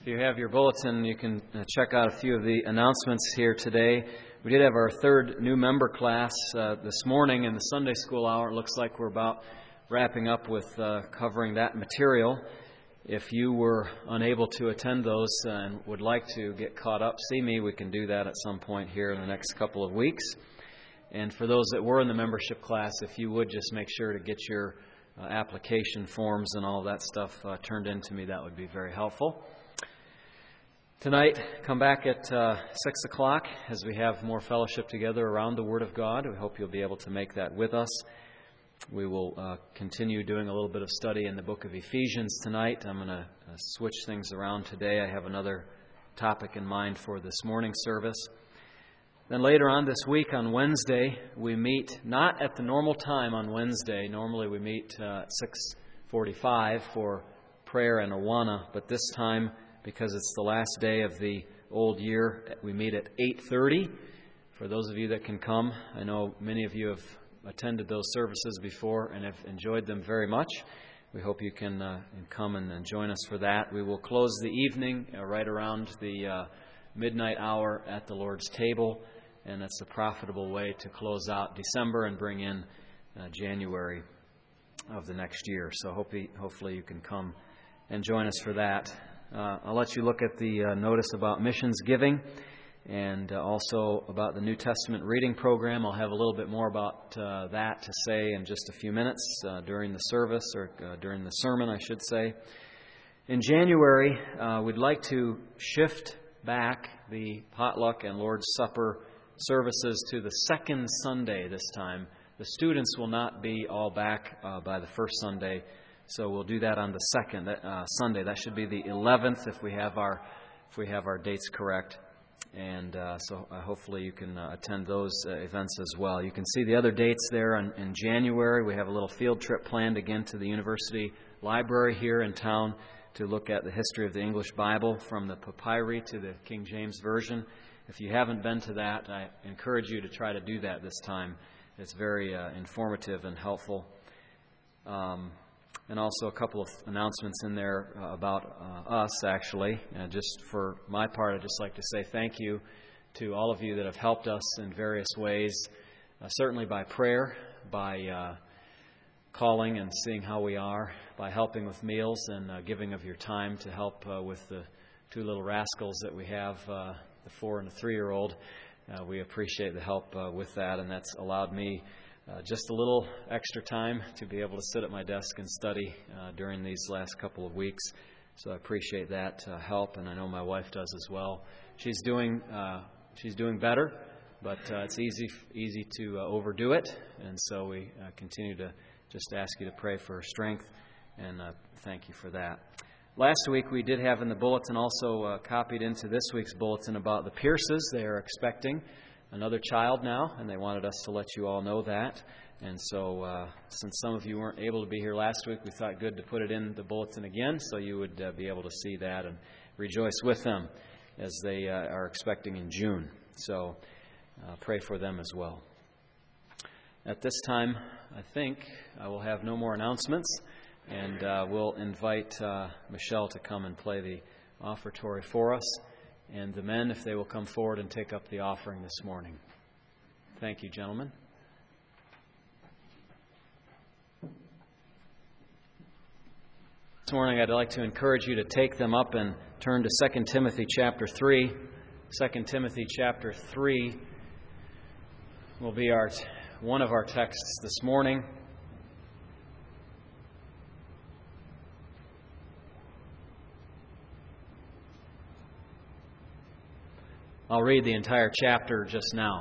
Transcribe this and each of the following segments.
you have your bulletin, you can check out a few of the announcements here today. We did have our third new member class this morning in the Sunday school hour. It looks like we're about wrapping up with covering that material. If you were unable to attend those and would like to get caught up, see me. We can do that at some point here in the next couple of weeks. And for those that were in the membership class, if you would just make sure to get your application forms and all that stuff turned in to me, that would be very helpful. Tonight, come back at 6 o'clock as we have more fellowship together around the Word of God. We hope you'll be able to make that with us. We will continue doing a little bit of study in the book of Ephesians tonight. I'm going to switch things around today. I have another topic in mind for this morning service. Then later on this week on Wednesday, we meet not at the normal time on Wednesday. Normally we meet at 6:45 for prayer and Awana, but this time, because it's the last day of the old year, we meet at 8:30. For those of you that can come, I know many of you have attended those services before and have enjoyed them very much. We hope you can come and join us for that. We will close the evening right around the midnight hour at the Lord's table, and that's a profitable way to close out December and bring in January of the next year. So hopefully you can come and join us for that. I'll let you look at the notice about missions giving and also about the New Testament reading program. I'll have a little bit more about that to say in just a few minutes during the service, or during the sermon, I should say. In January, we'd like to shift back the potluck and Lord's Supper services to the second Sunday this time. The students will not be all back by the first Sunday, so we'll do that on the second Sunday. That should be the 11th if we have our dates correct. And so hopefully you can attend those events as well. You can see the other dates there in January. We have a little field trip planned again to the University Library here in town to look at the history of the English Bible from the papyri to the King James Version. If you haven't been to that, I encourage you to try to do that this time. It's very informative and helpful. And also a couple of announcements in there about us, actually. Just for my part, I'd just like to say thank you to all of you that have helped us in various ways, certainly by prayer, by calling and seeing how we are, by helping with meals and giving of your time to help with the two little rascals that we have, the 4 and the 3-year-old. We appreciate the help with that, and that's allowed me just a little extra time to be able to sit at my desk and study during these last couple of weeks. So I appreciate that help, and I know my wife does as well. She's doing better, but it's easy to overdo it, and so we continue to just ask you to pray for her strength, and thank you for that. Last week we did have in the bulletin also copied into this week's bulletin about the Pierces. They are expecting another child now, and they wanted us to let you all know that. And so since some of you weren't able to be here last week, we thought good to put it in the bulletin again so you would be able to see that and rejoice with them as they are expecting in June. So pray for them as well. At this time, I think I will have no more announcements, and we'll invite Michelle to come and play the offertory for us. And the men, if they will come forward and take up the offering this morning. Thank you, gentlemen. This morning I'd like to encourage you to take them up and turn to 2 Timothy chapter 3. 2 Timothy chapter 3 will be one of our texts this morning. I'll read the entire chapter just now.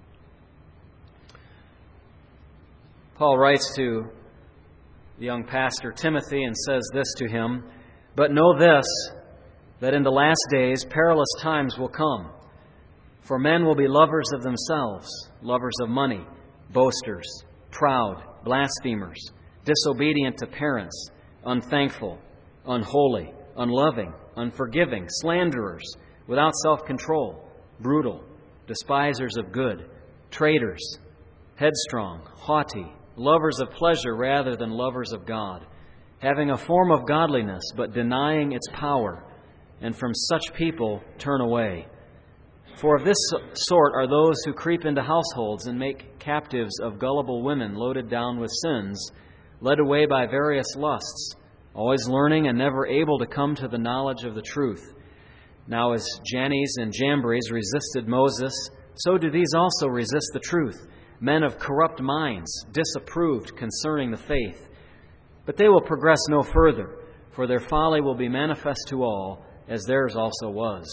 Paul writes to the young pastor Timothy and says this to him, "But know this, that in the last days perilous times will come. For men will be lovers of themselves, lovers of money, boasters, proud, blasphemers, disobedient to parents, unthankful, unholy, unloving, unforgiving, slanderers, without self-control, brutal, despisers of good, traitors, headstrong, haughty, lovers of pleasure rather than lovers of God, having a form of godliness but denying its power. and from such people turn away. For of this sort are those who creep into households and make captives of gullible women loaded down with sins, led away by various lusts, always learning and never able to come to the knowledge of the truth. Now as Jannes and Jambres resisted Moses, so do these also resist the truth, men of corrupt minds, disapproved concerning the faith. But they will progress no further, for their folly will be manifest to all, as theirs also was.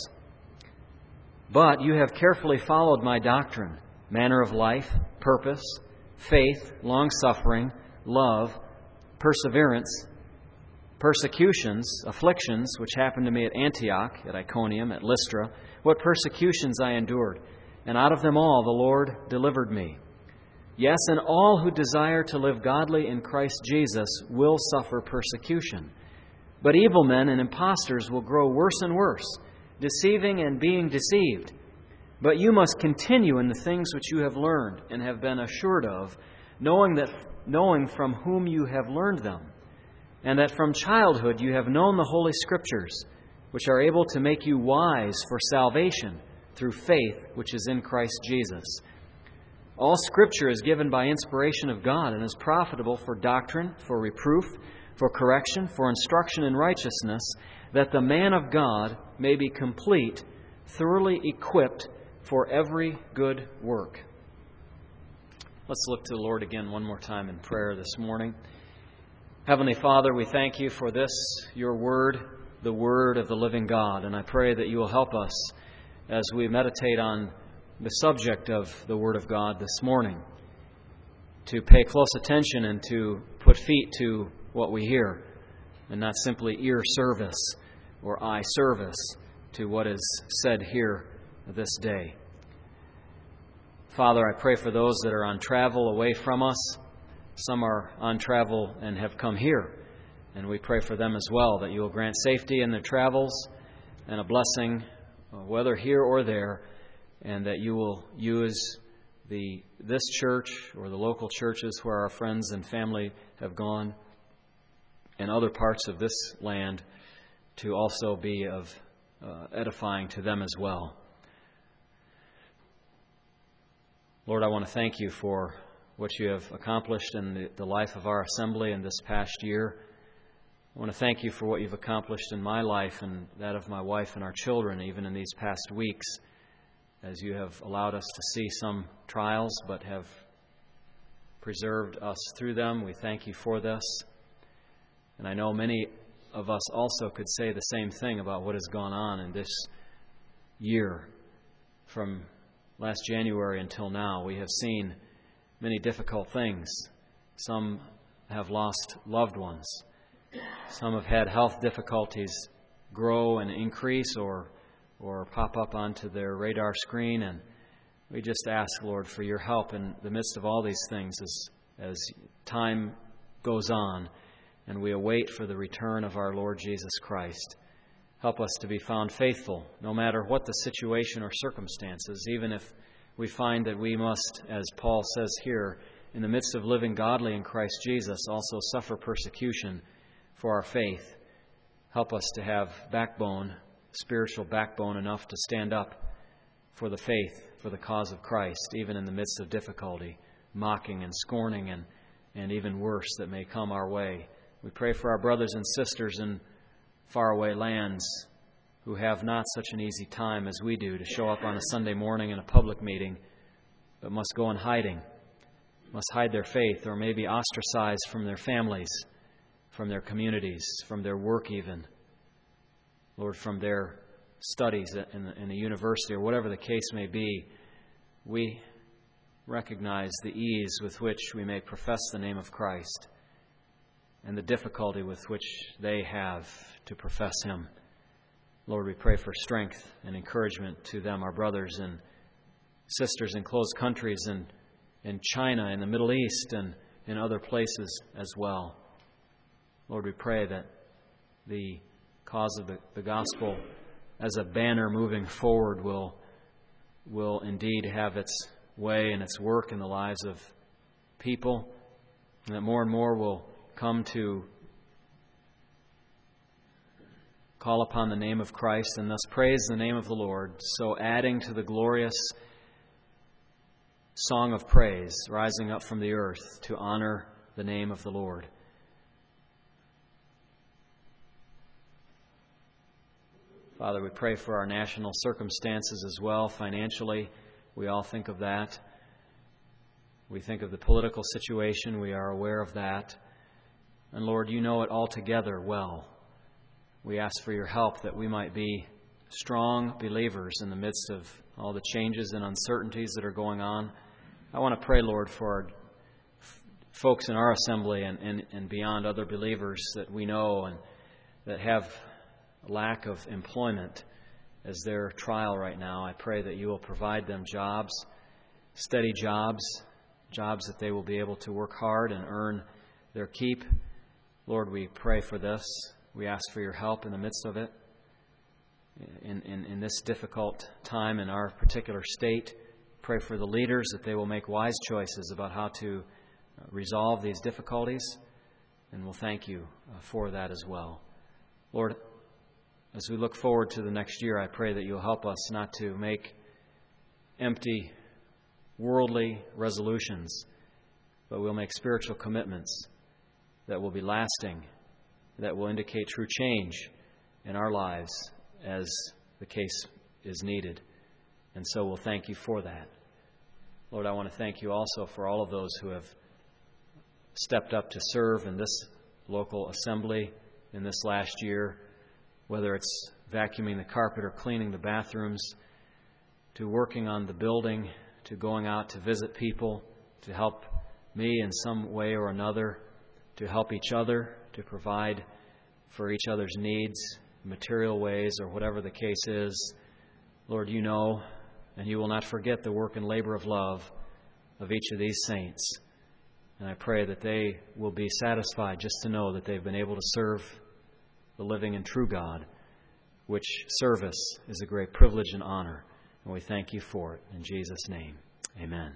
But you have carefully followed my doctrine, manner of life, purpose, faith, long-suffering, love, perseverance, persecutions, afflictions, which happened to me at Antioch, at Iconium, at Lystra, what persecutions I endured, and out of them all the Lord delivered me. Yes, and all who desire to live godly in Christ Jesus will suffer persecution. But evil men and impostors will grow worse and worse, deceiving and being deceived. But you must continue in the things which you have learned and have been assured of, knowing from whom you have learned them, and that from childhood you have known the Holy Scriptures, which are able to make you wise for salvation through faith which is in Christ Jesus. All Scripture is given by inspiration of God and is profitable for doctrine, for reproof, for correction, for instruction in righteousness, that the man of God may be complete, thoroughly equipped for every good work. Let's look to the Lord again one more time in prayer this morning. Heavenly Father, we thank you for this, your word, the word of the living God. And I pray that you will help us as we meditate on the subject of the word of God this morning, to pay close attention and to put feet to what we hear, and not simply ear service or eye service to what is said here this day. Father, I pray for those that are on travel away from us. Some are on travel and have come here, and we pray for them as well, that you will grant safety in their travels and a blessing, whether here or there, and that you will use this church or the local churches where our friends and family have gone and other parts of this land to also be of edifying to them as well. Lord, I want to thank you for what you have accomplished in the life of our assembly in this past year. I want to thank you for what you've accomplished in my life and that of my wife and our children, even in these past weeks, as you have allowed us to see some trials but have preserved us through them. We thank you for this. And I know many of us also could say the same thing about what has gone on in this year. From last January until now, we have seen many difficult things. Some have lost loved ones. Some have had health difficulties grow and increase or pop up onto their radar screen. And we just ask, Lord, for your help in the midst of all these things as time goes on and we await for the return of our Lord Jesus Christ. Help us to be found faithful, no matter what the situation or circumstances, even if we find that we must, as Paul says here, in the midst of living godly in Christ Jesus, also suffer persecution for our faith. Help us to have backbone, spiritual backbone enough to stand up for the faith, for the cause of Christ, even in the midst of difficulty, mocking and scorning and even worse that may come our way. We pray for our brothers and sisters in faraway lands who have not such an easy time as we do to show up on a Sunday morning in a public meeting, but must go in hiding, must hide their faith, or maybe ostracized from their families, from their communities, from their work even, Lord, from their studies in a university or whatever the case may be. We recognize the ease with which we may profess the name of Christ and the difficulty with which they have to profess Him. Lord, we pray for strength and encouragement to them, our brothers and sisters in closed countries and in China, in the Middle East, and in other places as well. Lord, we pray that the cause of the gospel as a banner moving forward will indeed have its way and its work in the lives of people, and that more and more will come to call upon the name of Christ and thus praise the name of the Lord, so adding to the glorious song of praise rising up from the earth to honor the name of the Lord. Father, we pray for our national circumstances as well. Financially, we all think of that. We think of the political situation. We are aware of that. And Lord, you know it altogether well. We ask for your help that we might be strong believers in the midst of all the changes and uncertainties that are going on. I want to pray, Lord, for our folks in our assembly and beyond, other believers that we know and that have lack of employment as their trial right now. I pray that you will provide them jobs, steady jobs that they will be able to work hard and earn their keep. Lord, we pray for this. We ask for your help in the midst of it. In this difficult time in our particular state, pray for the leaders that they will make wise choices about how to resolve these difficulties, and we'll thank you for that as well. Lord, as we look forward to the next year, I pray that you'll help us not to make empty, worldly resolutions, but we'll make spiritual commitments that will be lasting, that will indicate true change in our lives as the case is needed. And so we'll thank you for that. Lord, I want to thank you also for all of those who have stepped up to serve in this local assembly in this last year, whether it's vacuuming the carpet or cleaning the bathrooms, to working on the building, to going out to visit people, to help me in some way or another, to help each other, to provide for each other's needs, material ways or whatever the case is. Lord, you know, and you will not forget the work and labor of love of each of these saints. And I pray that they will be satisfied just to know that they've been able to serve the living and true God, which service is a great privilege and honor. And we thank you for it. In Jesus' name, amen.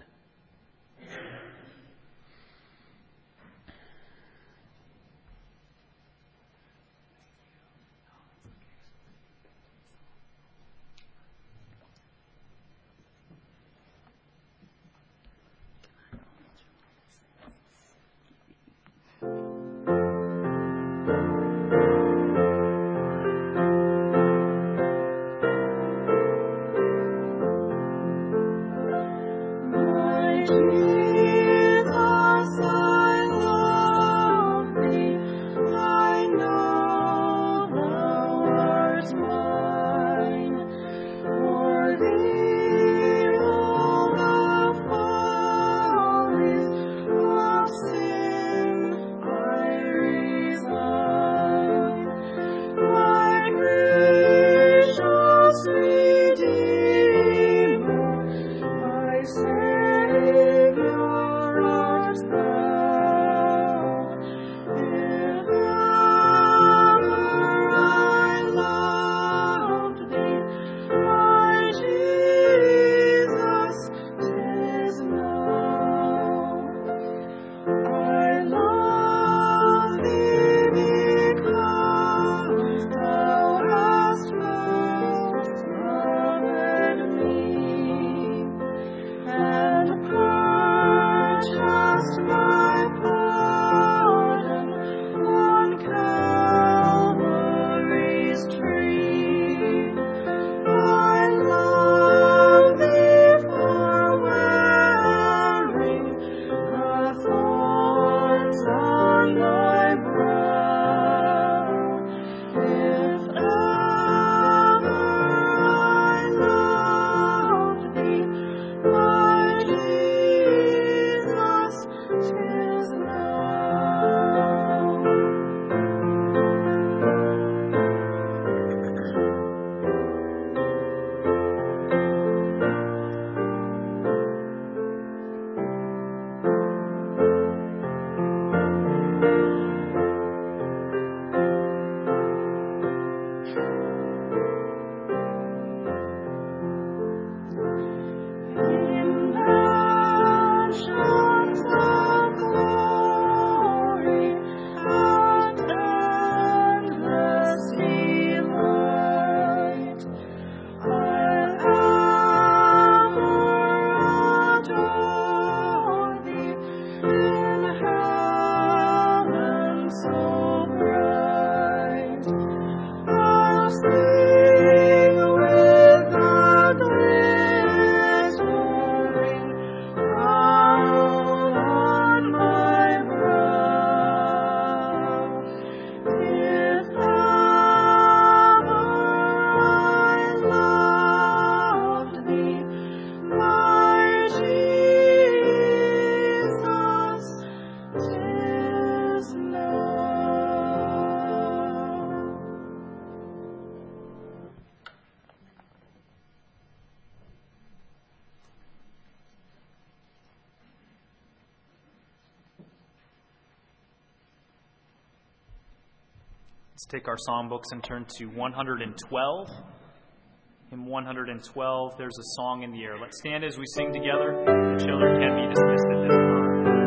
Let's take our songbooks and turn to 112. Hymn 112, there's a song in the air. Let's stand as we sing together. The children can be dismissed at this time.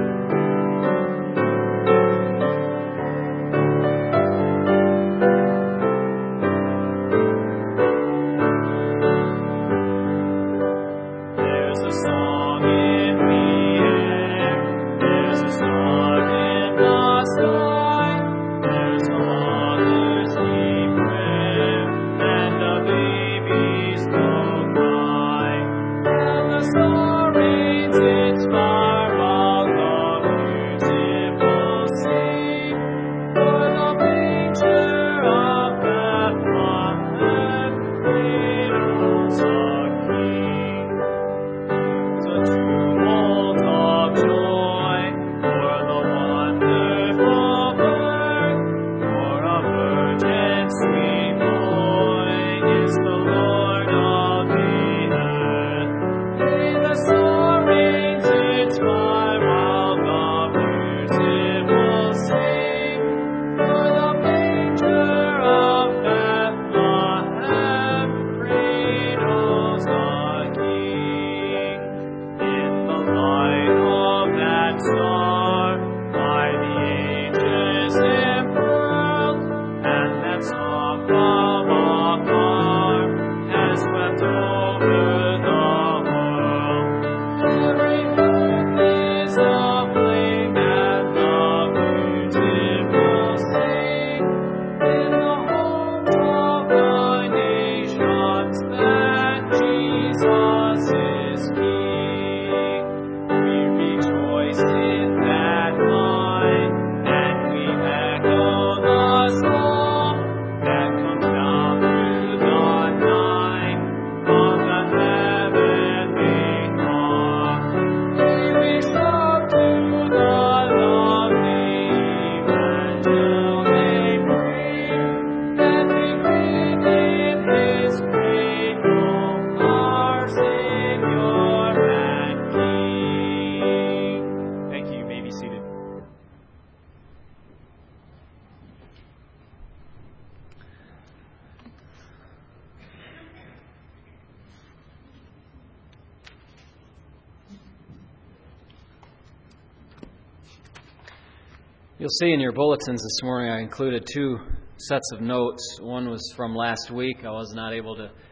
You'll see in your bulletins this morning I included two sets of notes. One was from last week. I was not able to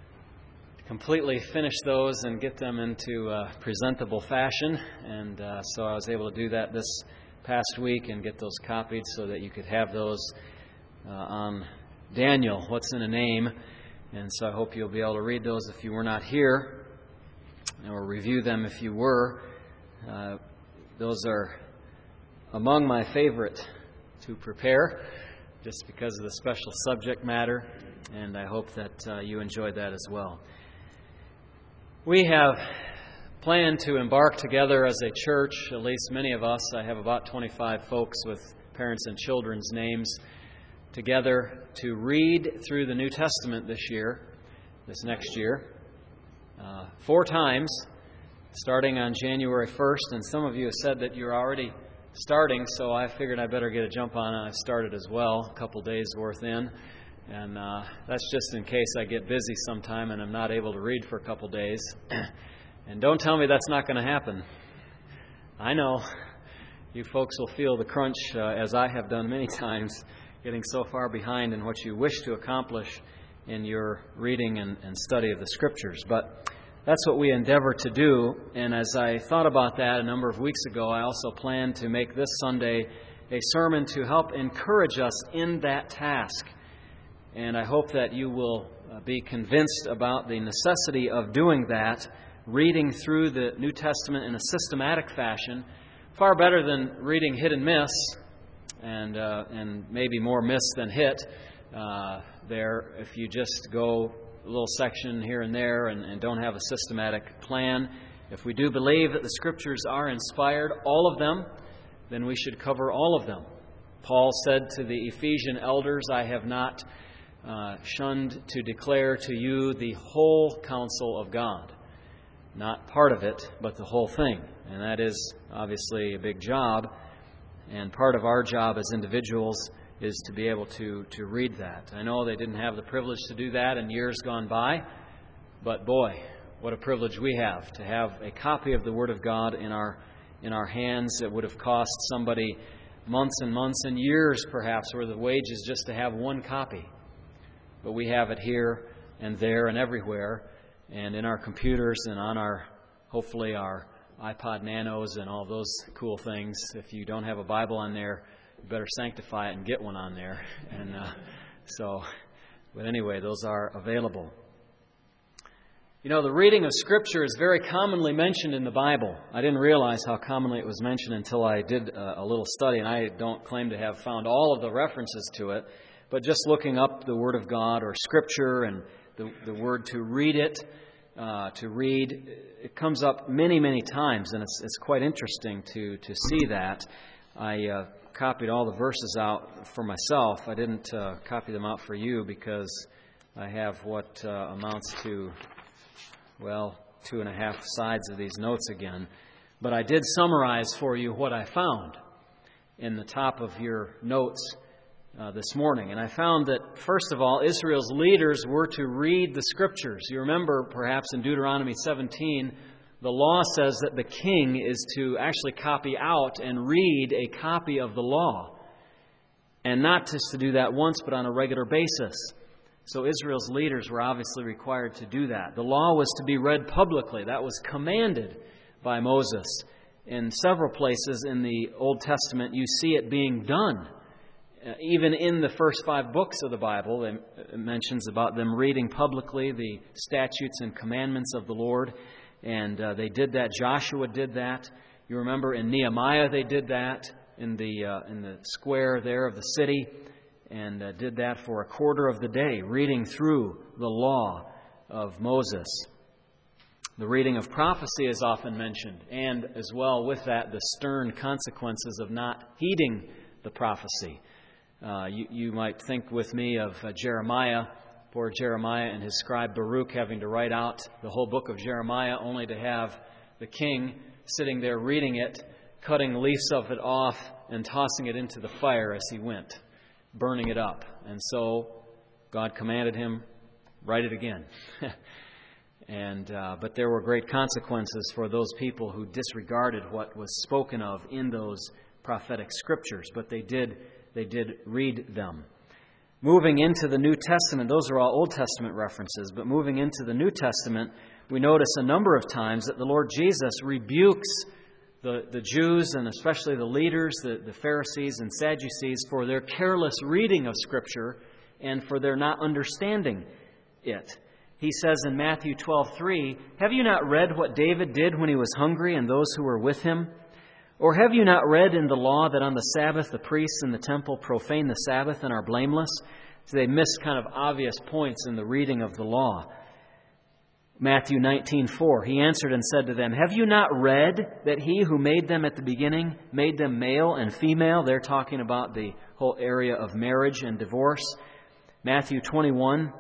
completely finish those and get them into presentable fashion, and so I was able to do that this past week and get those copied so that you could have those on Daniel, what's in a name. And so I hope you'll be able to read those if you were not here, or review them if you were. Those are among my favorite to prepare, just because of the special subject matter, and I hope that you enjoyed that as well. We have planned to embark together as a church, at least many of us. I have about 25 folks with parents and children's names together to read through the New Testament this next year, 4 times, starting on January 1st. And some of you have said that you're already starting, so I figured I better get a jump on it. I've started as well, a couple days worth in, and that's just in case I get busy sometime and I'm not able to read for a couple days. And don't tell me that's not going to happen. I know you folks will feel the crunch, as I have done many times, getting so far behind in what you wish to accomplish in your reading and study of the Scriptures. But that's what we endeavor to do, and as I thought about that a number of weeks ago, I also planned to make this Sunday a sermon to help encourage us in that task. And I hope that you will be convinced about the necessity of doing that, reading through the New Testament in a systematic fashion, far better than reading hit and miss, and maybe more miss than hit there if you just go a little section here and there and don't have a systematic plan. If we do believe that the Scriptures are inspired, all of them, then we should cover all of them. Paul said to the Ephesian elders, I have not shunned to declare to you the whole counsel of God. Not part of it, but the whole thing. And that is obviously a big job. And part of our job as individuals is to be able to read that. I know they didn't have the privilege to do that in years gone by, but boy, what a privilege we have to have a copy of the Word of God in our hands. It would have cost somebody months and months and years, perhaps, worth of wages just to have one copy. But we have it here and there and everywhere, and in our computers and on hopefully our iPod Nanos and all those cool things. If you don't have a Bible on there, you better sanctify it and get one on there. And but anyway, those are available. You know, the reading of Scripture is very commonly mentioned in the Bible. I didn't realize how commonly it was mentioned until I did a little study, and I don't claim to have found all of the references to it, but just looking up the Word of God or Scripture and the word to read it, it comes up many, many times, and it's quite interesting to see that. I copied all the verses out for myself. I didn't copy them out for you because I have what amounts to, 2.5 sides of these notes again. But I did summarize for you what I found in the top of your notes this morning. And I found that, first of all, Israel's leaders were to read the Scriptures. You remember, perhaps, in Deuteronomy 17, the law says that the king is to actually copy out and read a copy of the law. And not just to do that once, but on a regular basis. So Israel's leaders were obviously required to do that. The law was to be read publicly. That was commanded by Moses. In several places in the Old Testament, you see it being done. Even in the first 5 books of the Bible, it mentions about them reading publicly the statutes and commandments of the Lord. And they did that. Joshua did that. You remember in Nehemiah they did that in the square there of the city, and did that for a quarter of the day, reading through the law of Moses. The reading of prophecy is often mentioned, and as well with that, the stern consequences of not heeding the prophecy. You might think with me of Jeremiah, poor Jeremiah and his scribe Baruch having to write out the whole book of Jeremiah, only to have the king sitting there reading it, cutting leaves of it off and tossing it into the fire as he went, burning it up. And so God commanded him, write it again. But there were great consequences for those people who disregarded what was spoken of in those prophetic scriptures. But they did read them. Moving into the New Testament, those are all Old Testament references, but moving into the New Testament, we notice a number of times that the Lord Jesus rebukes the Jews, and especially the leaders, the Pharisees and Sadducees, for their careless reading of Scripture and for their not understanding it. He says in Matthew 12:3, "Have you not read what David did when he was hungry and those who were with him? Or have you not read in the law that on the Sabbath the priests in the temple profane the Sabbath and are blameless?" So they miss kind of obvious points in the reading of the law. Matthew 19:4, "He answered and said to them, 'Have you not read that he who made them at the beginning made them male and female?'" They're talking about the whole area of marriage and divorce. Matthew 21,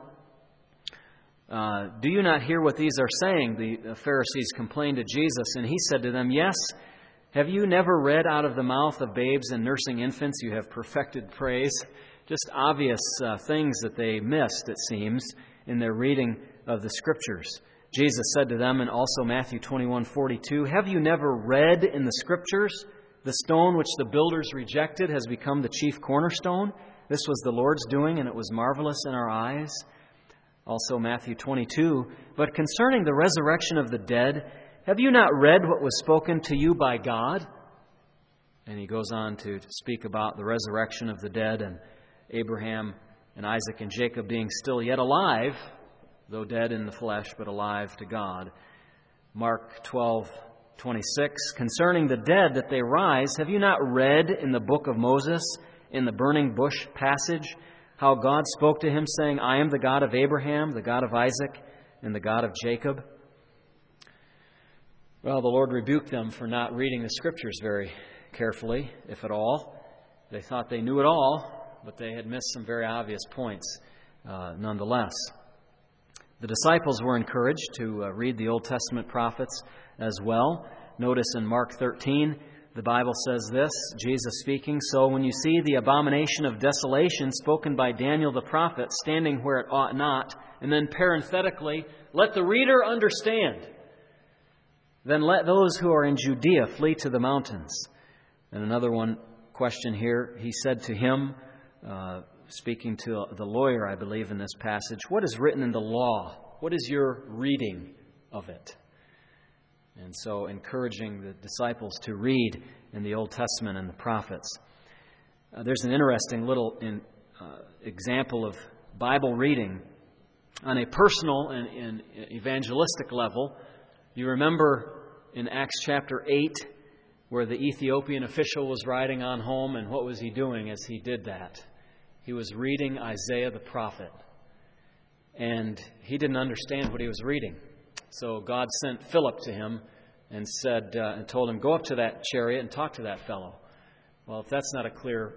"Do you not hear what these are saying?" The Pharisees complained to Jesus, and he said to them, "Yes. Have you never read out of the mouth of babes and nursing infants you have perfected praise?" Just obvious things that they missed, it seems, in their reading of the Scriptures. Jesus said to them, and also Matthew 21:42, "Have you never read in the Scriptures, the stone which the builders rejected has become the chief cornerstone? This was the Lord's doing, and it was marvelous in our eyes." Also Matthew 22, "But concerning the resurrection of the dead, have you not read what was spoken to you by God?" And he goes on to speak about the resurrection of the dead and Abraham and Isaac and Jacob being still yet alive, though dead in the flesh, but alive to God. Mark 12:26, "Concerning the dead that they rise, have you not read in the book of Moses, in the burning bush passage, how God spoke to him, saying, 'I am the God of Abraham, the God of Isaac, and the God of Jacob'?" Well, the Lord rebuked them for not reading the Scriptures very carefully, if at all. They thought they knew it all, but they had missed some very obvious points nonetheless. The disciples were encouraged to read the Old Testament prophets as well. Notice in Mark 13, the Bible says this, Jesus speaking, "So when you see the abomination of desolation spoken by Daniel the prophet standing where it ought not," and then parenthetically, "let the reader understand. Then let those who are in Judea flee to the mountains." And another question here, he said to him, speaking to the lawyer, I believe, in this passage, "What is written in the law? What is your reading of it?" And so encouraging the disciples to read in the Old Testament and the prophets. There's an interesting little example of Bible reading on a personal and evangelistic level. You remember in Acts chapter 8 where the Ethiopian official was riding on home, and what was he doing as he did that? He was reading Isaiah the prophet. And he didn't understand what he was reading. So God sent Philip to him and said, and told him, "Go up to that chariot and talk to that fellow." Well, if that's not a clear,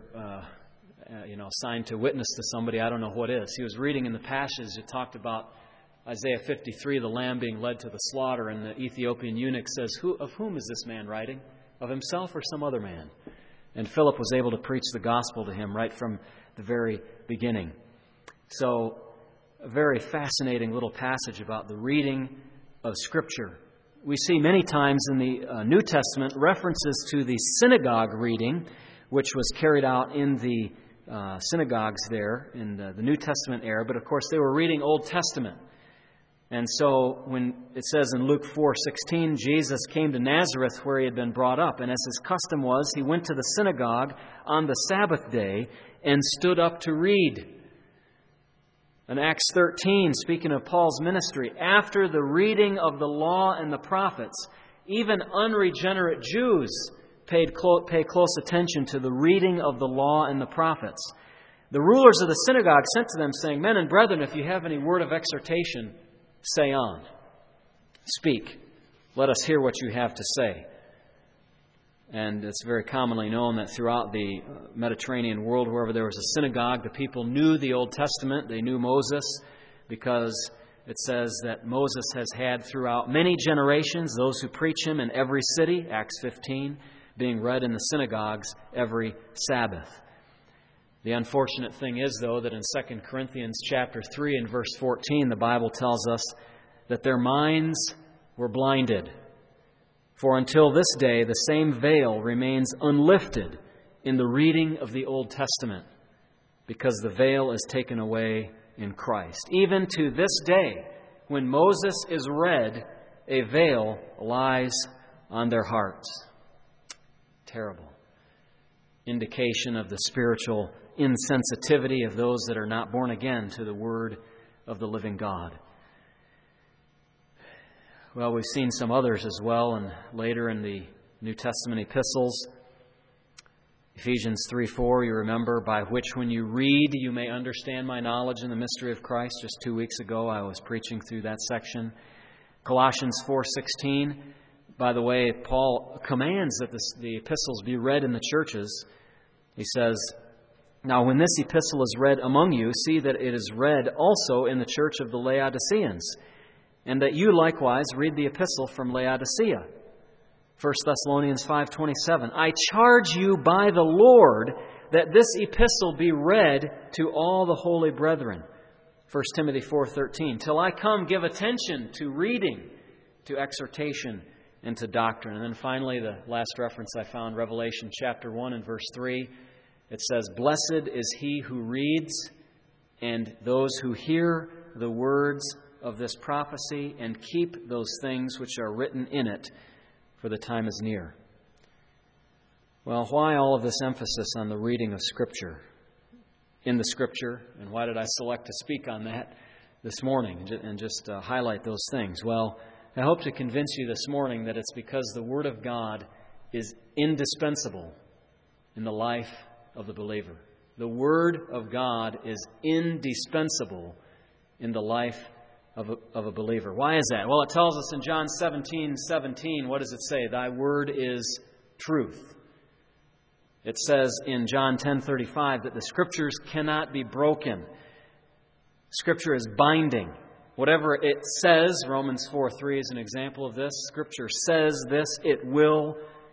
sign to witness to somebody, I don't know what is. He was reading in the passage that talked about Isaiah 53, the lamb being led to the slaughter, and the Ethiopian eunuch says, "Of whom is this man writing? Of himself or some other man?" And Philip was able to preach the gospel to him right from the very beginning. So, a very fascinating little passage about the reading of Scripture. We see many times in the New Testament references to the synagogue reading, which was carried out in the synagogues there in the New Testament era. But of course, they were reading Old Testament. And so when it says in Luke 4:16, Jesus came to Nazareth where he had been brought up. And as his custom was, he went to the synagogue on the Sabbath day and stood up to read. In Acts 13, speaking of Paul's ministry, after the reading of the law and the prophets, even unregenerate Jews pay close attention to the reading of the law and the prophets. The rulers of the synagogue sent to them, saying, "Men and brethren, if you have any word of exhortation, say on. Speak. Let us hear what you have to say." And it's very commonly known that throughout the Mediterranean world, wherever there was a synagogue, the people knew the Old Testament. They knew Moses because it says that Moses has had throughout many generations those who preach him in every city, Acts 15, being read in the synagogues every Sabbath. The unfortunate thing is, though, that in 2 Corinthians chapter 3 and verse 14, the Bible tells us that their minds were blinded. For until this day, the same veil remains unlifted in the reading of the Old Testament, because the veil is taken away in Christ. Even to this day, when Moses is read, a veil lies on their hearts. Terrible indication of the spiritual insensitivity of those that are not born again to the Word of the living God. Well, we've seen some others as well, and later in the New Testament epistles. Ephesians 3:4, you remember, "By which when you read, you may understand my knowledge in the mystery of Christ." Just 2 weeks ago, I was preaching through that section. Colossians 4:16, by the way, Paul commands that the epistles be read in the churches. He says, "Now when this epistle is read among you, see that it is read also in the church of the Laodiceans, and that you likewise read the epistle from Laodicea." 1 Thessalonians 5:27, "I charge you by the Lord that this epistle be read to all the holy brethren." 1 Timothy 4:13, "Till I come, give attention to reading, to exhortation, and to doctrine." And then finally, the last reference I found, Revelation chapter 1 and verse 3, it says, "Blessed is he who reads and those who hear the words of this prophecy and keep those things which are written in it, for the time is near." Well, why all of this emphasis on the reading of Scripture, in the Scripture, and why did I select to speak on that this morning and just highlight those things? Well, I hope to convince you this morning that it's because the Word of God is indispensable in the life of the believer. The Word of God is indispensable in the life of a believer. Why is that? Well, it tells us in John 17:17, what does it say? "Thy word is truth." It says in John 10:35 that the Scriptures cannot be broken. Scripture is binding. Whatever it says, Romans 4:3 is an example of this. Scripture says this, it will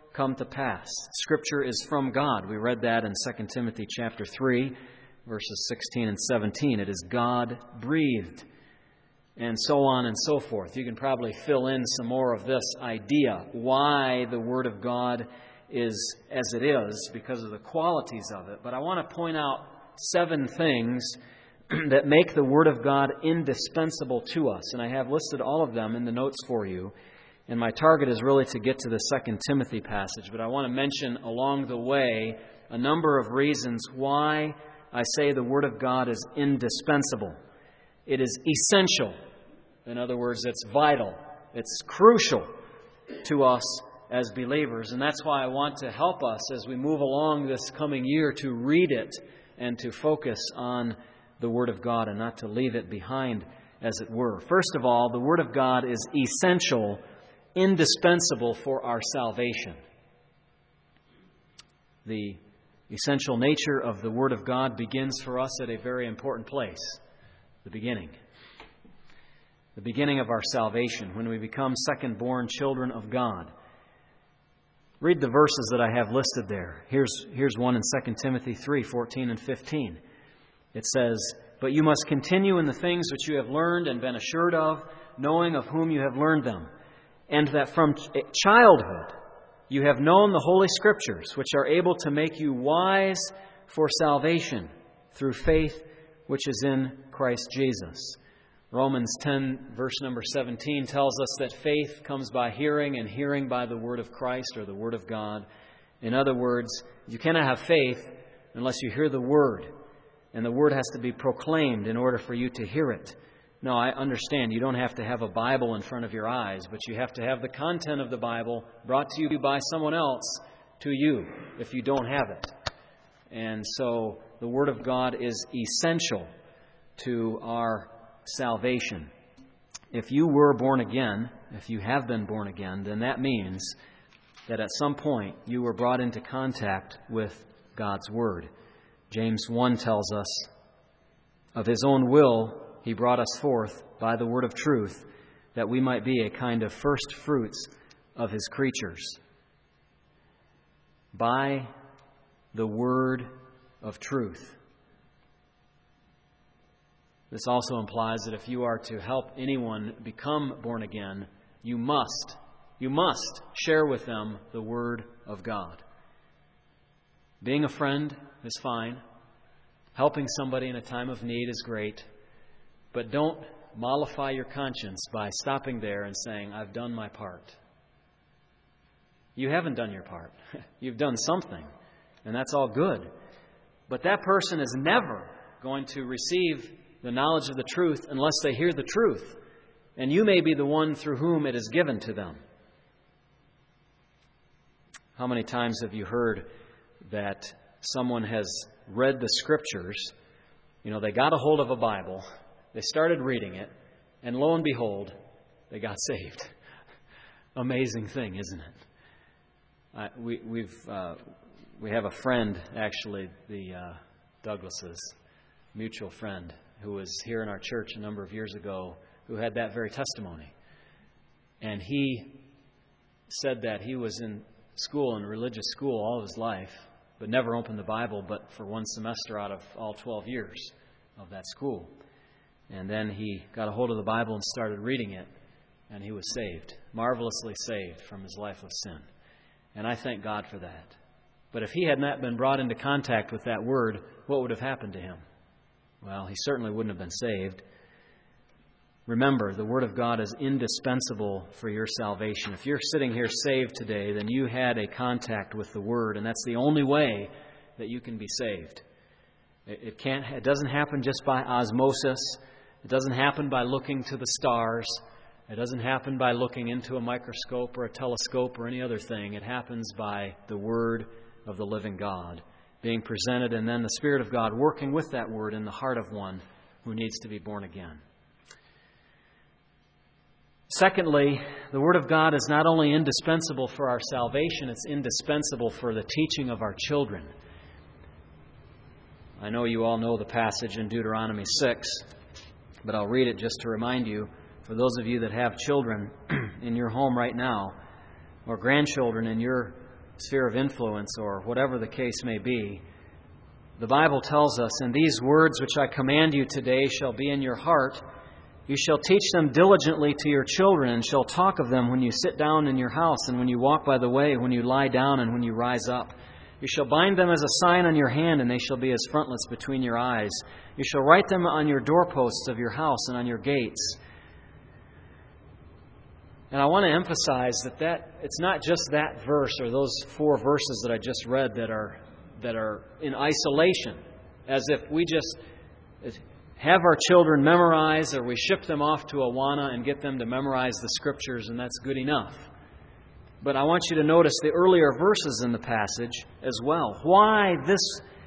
come to pass. Scripture is from God. We read that in 2 Timothy chapter 3, verses 16 and 17. It is God-breathed, and so on and so forth. You can probably fill in some more of this idea, why the Word of God is as it is, because of the qualities of it. But I want to point out 7 things that make the Word of God indispensable to us. And I have listed all of them in the notes for you. And my target is really to get to the 2 Timothy passage. But I want to mention along the way a number of reasons why I say the Word of God is indispensable. It is essential. In other words, it's vital. It's crucial to us as believers. And that's why I want to help us as we move along this coming year to read it and to focus on the Word of God and not to leave it behind, as it were. First of all, the Word of God is essential, indispensable for our salvation. The essential nature of the Word of God begins for us at a very important place, the beginning. The beginning of our salvation, when we become second-born children of God. Read the verses that I have listed there. Here's one in 2 Timothy 3, 14 and 15. It says, "But you must continue in the things which you have learned and been assured of, knowing of whom you have learned them, and that from childhood you have known the Holy Scriptures, which are able to make you wise for salvation through faith which is in Christ Jesus." Romans 10, verse number 17, tells us that faith comes by hearing, and hearing by the Word of Christ, or the Word of God. In other words, you cannot have faith unless you hear the Word, and the Word has to be proclaimed in order for you to hear it. No, I understand you don't have to have a Bible in front of your eyes, but you have to have the content of the Bible brought to you by someone else to you if you don't have it. And so the Word of God is essential to our salvation. If you were born again, if you have been born again, then that means that at some point you were brought into contact with God's Word. James 1 tells us, "Of His own will He brought us forth by the word of truth, that we might be a kind of first fruits of His creatures." By the word of truth. This also implies that if you are to help anyone become born again, you must share with them the Word of God. Being a friend is fine. Helping somebody in a time of need is great. But don't mollify your conscience by stopping there and saying, "I've done my part." You haven't done your part. You've done something, and that's all good. But that person is never going to receive the knowledge of the truth unless they hear the truth. And you may be the one through whom it is given to them. How many times have you heard that someone has read the Scriptures? They got a hold of a Bible, they started reading it, and lo and behold, they got saved. Amazing thing, isn't it? We have a friend, actually, the Douglases, mutual friend, who was here in our church a number of years ago, who had that very testimony. And he said that he was in school, in religious school, all of his life, but never opened the Bible but for one semester out of all 12 years of that school. And then he got a hold of the Bible and started reading it, and he was saved, marvelously saved from his life of sin. And I thank God for that. But if he had not been brought into contact with that Word, what would have happened to him? Well, he certainly wouldn't have been saved. Remember, the Word of God is indispensable for your salvation. If you're sitting here saved today, then you had a contact with the Word, and that's the only way that you can be saved. It doesn't happen just by osmosis. It doesn't happen by looking to the stars. It doesn't happen by looking into a microscope or a telescope or any other thing. It happens by the Word of the living God being presented, and then the Spirit of God working with that Word in the heart of one who needs to be born again. Secondly, the Word of God is not only indispensable for our salvation, it's indispensable for the teaching of our children. I know you all know the passage in Deuteronomy 6, but I'll read it just to remind you, for those of you that have children in your home right now, or grandchildren in your sphere of influence or whatever the case may be, the Bible tells us, "And these words which I command you today shall be in your heart. You shall teach them diligently to your children, and shall talk of them when you sit down in your house, and when you walk by the way, when you lie down, and when you rise up. You shall bind them as a sign on your hand, and they shall be as frontlets between your eyes. You shall write them on your doorposts of your house and on your gates." And I want to emphasize that it's not just that verse or those 4 verses that I just read that are in isolation, as if we just have our children memorize, or we ship them off to Awana and get them to memorize the Scriptures, and that's good enough. But I want you to notice the earlier verses in the passage as well. Why this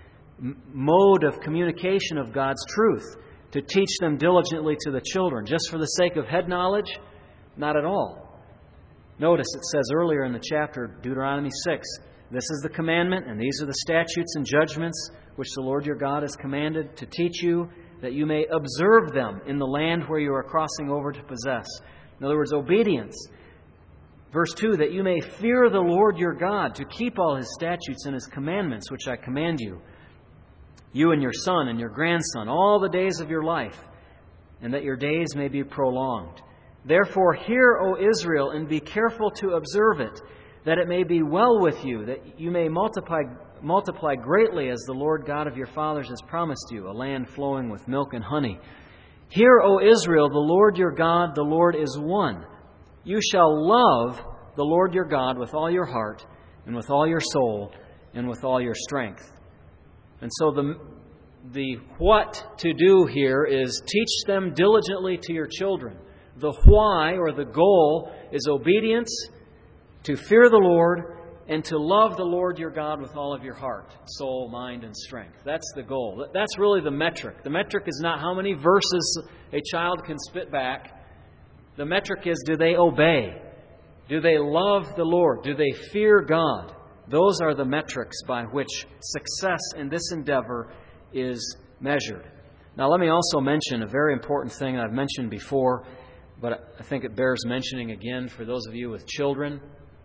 mode of communication of God's truth? To teach them diligently to the children. Just for the sake of head knowledge? Not at all. Notice it says earlier in the chapter, Deuteronomy 6, "This is the commandment, and these are the statutes and judgments which the Lord your God has commanded to teach you, that you may observe them in the land where you are crossing over to possess." In other words, obedience. Verse 2, "That you may fear the Lord your God, to keep all His statutes and His commandments, which I command you, you and your son and your grandson, all the days of your life, and that your days may be prolonged. Therefore hear, O Israel, and be careful to observe it, that it may be well with you, that you may multiply greatly as the Lord God of your fathers has promised you, a land flowing with milk and honey. Hear, O Israel, the Lord your God, the Lord is one. You shall love the Lord your God with all your heart, and with all your soul, and with all your strength." And so the what to do here is teach them diligently to your children. The why, or the goal, is obedience, to fear the Lord, and to love the Lord your God with all of your heart, soul, mind, and strength. That's the goal. That's really the metric. The metric is not how many verses a child can spit back. The metric is, do they obey? Do they love the Lord? Do they fear God? Those are the metrics by which success in this endeavor is measured. Now, let me also mention a very important thing I've mentioned before, but I think it bears mentioning again for those of you with children.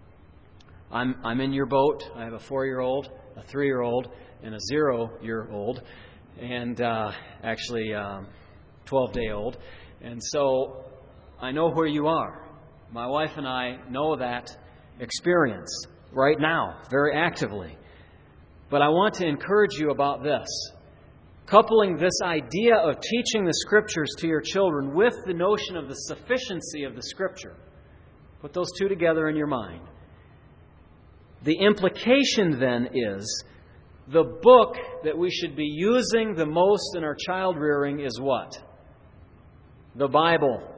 I'm in your boat. I have a 4-year-old, a 3-year-old, and a 0-year-old, and actually 12-day-old. And so I know where you are. My wife and I know that experience right now, very actively. But I want to encourage you about this. Coupling this idea of teaching the Scriptures to your children with the notion of the sufficiency of the Scripture. Put those two together in your mind. The implication then is the book that we should be using the most in our child rearing is what? The Bible.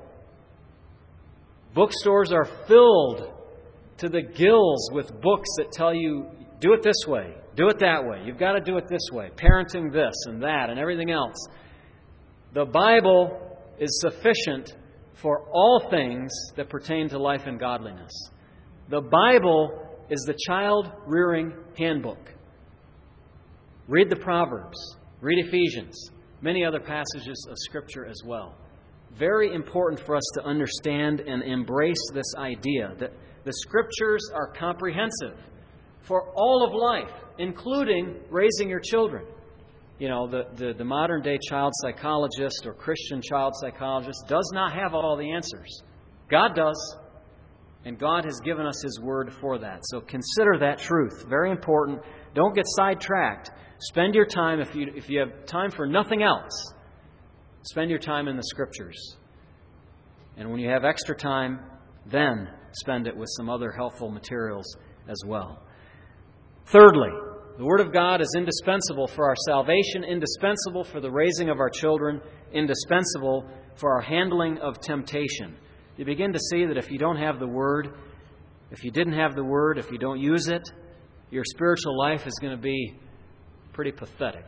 Bookstores are filled to the gills with books that tell you, do it this way, do it that way, you've got to do it this way, parenting this and that and everything else. The Bible is sufficient for all things that pertain to life and godliness. The Bible is the child-rearing handbook. Read the Proverbs, read Ephesians, many other passages of Scripture as well. Very important for us to understand and embrace this idea that the Scriptures are comprehensive for all of life, including raising your children. You know, the modern-day child psychologist or Christian child psychologist does not have all the answers. God does, and God has given us His Word for that. So consider that truth. Very important. Don't get sidetracked. Spend your time, if you have time for nothing else, spend your time in the Scriptures. And when you have extra time, then spend it with some other helpful materials as well. Thirdly, the Word of God is indispensable for our salvation, indispensable for the raising of our children, indispensable for our handling of temptation. You begin to see that if you don't have the Word, if you didn't have the Word, if you don't use it, your spiritual life is going to be pretty pathetic.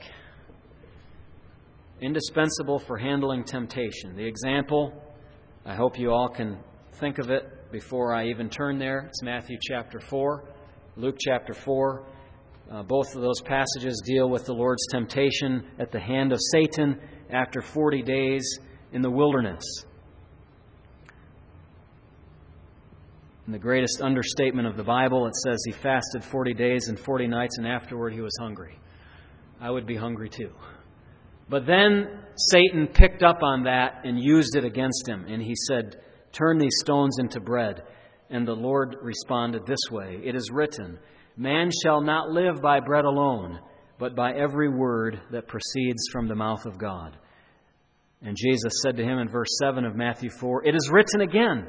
Indispensable for handling temptation. The example, I hope you all can think of it before I even turn there. It's Matthew chapter 4, Luke chapter 4. Both of those passages deal with the Lord's temptation at the hand of Satan after 40 days in the wilderness. In the greatest understatement of the Bible, it says he fasted 40 days and 40 nights, and afterward he was hungry. I would be hungry too. But then Satan picked up on that and used it against him. And he said, "Turn these stones into bread." And the Lord responded this way, "It is written, man shall not live by bread alone, but by every word that proceeds from the mouth of God." And Jesus said to him in verse 7 of Matthew 4, "It is written again."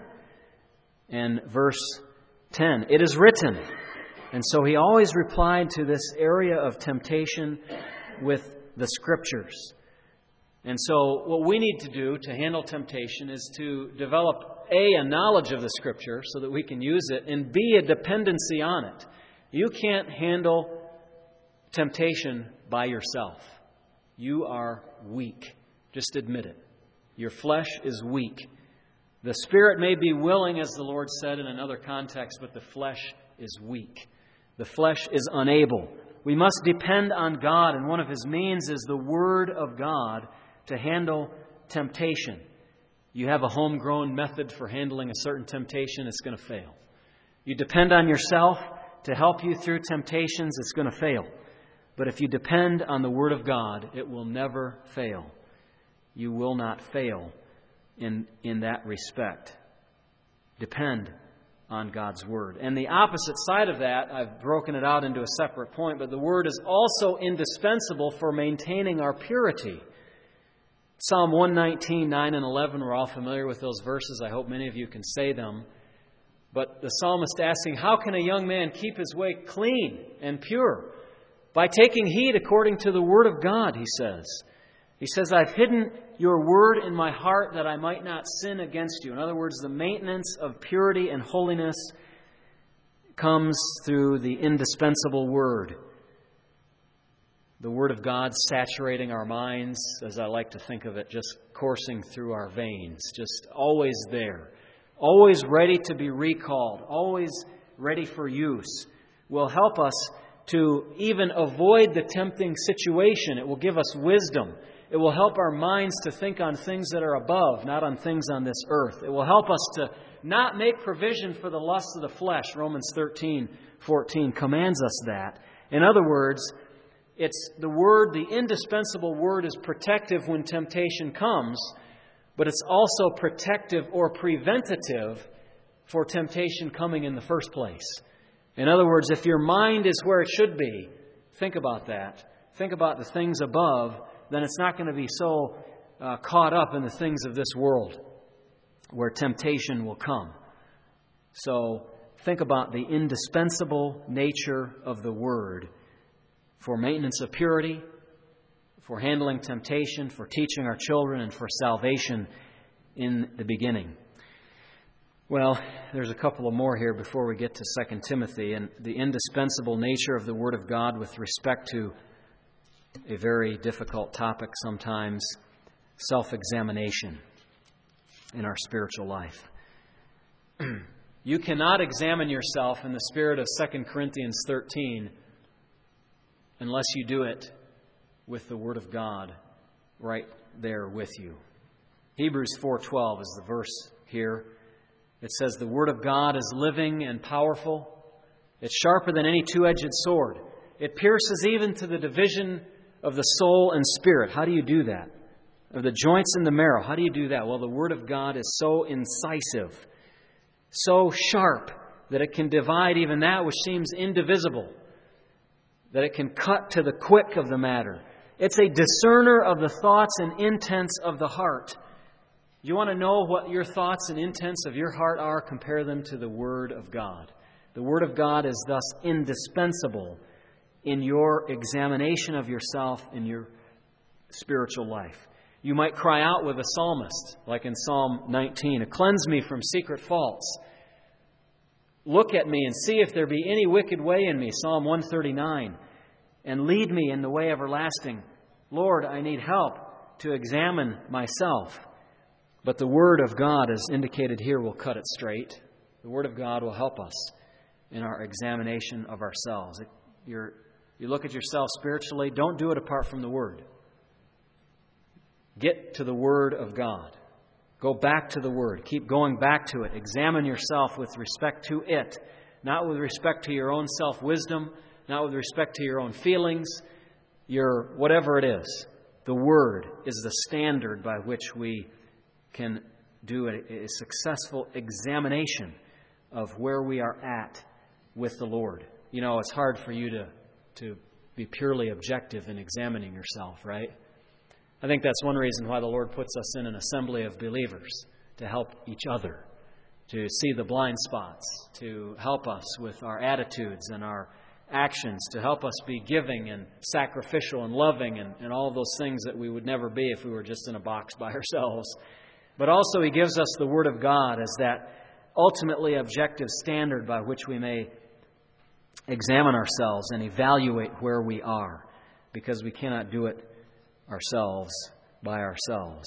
And verse 10, "It is written." And so he always replied to this area of temptation with the Scriptures. And so what we need to do to handle temptation is to develop a knowledge of the Scripture so that we can use it, and B, a dependency on it. You can't handle temptation by yourself. You are weak. Just admit it. Your flesh is weak. The spirit may be willing, as the Lord said in another context, but the flesh is weak. The flesh is unable. We must depend on God, and one of His means is the Word of God to handle temptation. You have a homegrown method for handling a certain temptation, it's going to fail. You depend on yourself to help you through temptations, it's going to fail. But if you depend on the Word of God, it will never fail. You will not fail in that respect. Depend on God's Word. And the opposite side of that, I've broken it out into a separate point, but the Word is also indispensable for maintaining our purity. Psalm 119, 9 and 11, we're all familiar with those verses. I hope many of you can say them. But the psalmist asking, how can a young man keep his way clean and pure? By taking heed according to the Word of God, he says. He says, I've hidden your word in my heart that I might not sin against you. In other words, the maintenance of purity and holiness comes through the indispensable Word. The Word of God saturating our minds, as I like to think of it, just coursing through our veins, just always there, always ready to be recalled, always ready for use, will help us to even avoid the tempting situation. It will give us wisdom. It will help our minds to think on things that are above, not on things on this earth. It will help us to not make provision for the lusts of the flesh. Romans 13:14 commands us that. In other words, it's the Word, the indispensable Word is protective when temptation comes, but it's also protective or preventative for temptation coming in the first place. In other words, if your mind is where it should be, think about that. Think about the things above, then it's not going to be so caught up in the things of this world where temptation will come. So think about the indispensable nature of the Word for maintenance of purity, for handling temptation, for teaching our children, and for salvation in the beginning. Well, there's a couple of more here before we get to 2 Timothy, and the indispensable nature of the Word of God with respect to a very difficult topic sometimes, self-examination in our spiritual life. You cannot examine yourself in the spirit of 2 Corinthians 13 unless you do it with the Word of God right there with you. Hebrews 4:12 is the verse here. It says, the Word of God is living and powerful. It's sharper than any two-edged sword. It pierces even to the division of the soul and spirit. How do you do that? Of the joints and the marrow. How do you do that? Well, the Word of God is so incisive, so sharp, that it can divide even that which seems indivisible, that it can cut to the quick of the matter. It's a discerner of the thoughts and intents of the heart. You want to know what your thoughts and intents of your heart are? Compare them to the Word of God. The Word of God is thus indispensable in your examination of yourself in your spiritual life. You might cry out with a psalmist, like in Psalm 19, cleanse me from secret faults. Look at me and see if there be any wicked way in me, Psalm 139, and lead me in the way everlasting. Lord, I need help to examine myself. But the Word of God, as indicated here, will cut it straight. The Word of God will help us in our examination of ourselves. You look at yourself spiritually, don't do it apart from the Word. Get to the Word of God. Go back to the Word. Keep going back to it. Examine yourself with respect to it, not with respect to your own self-wisdom, not with respect to your own feelings, your whatever it is. The Word is the standard by which we can do a successful examination of where we are at with the Lord. You know, it's hard for you to be purely objective in examining yourself, right? I think that's one reason why the Lord puts us in an assembly of believers, to help each other, to see the blind spots, to help us with our attitudes and our actions, to help us be giving and sacrificial and loving and all of those things that we would never be if we were just in a box by ourselves. But also He gives us the Word of God as that ultimately objective standard by which we may examine ourselves and evaluate where we are, because we cannot do it ourselves by ourselves.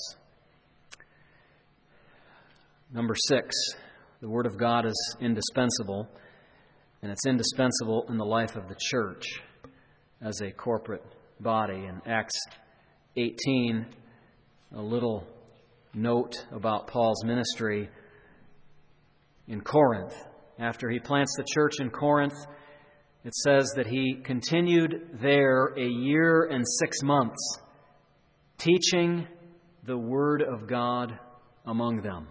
Number 6, the Word of God is indispensable, and it's indispensable in the life of the church as a corporate body. In Acts 18, a little note about Paul's ministry in Corinth. After he plants the church in Corinth, it says that he continued there 1 year and 6 months, teaching the Word of God among them.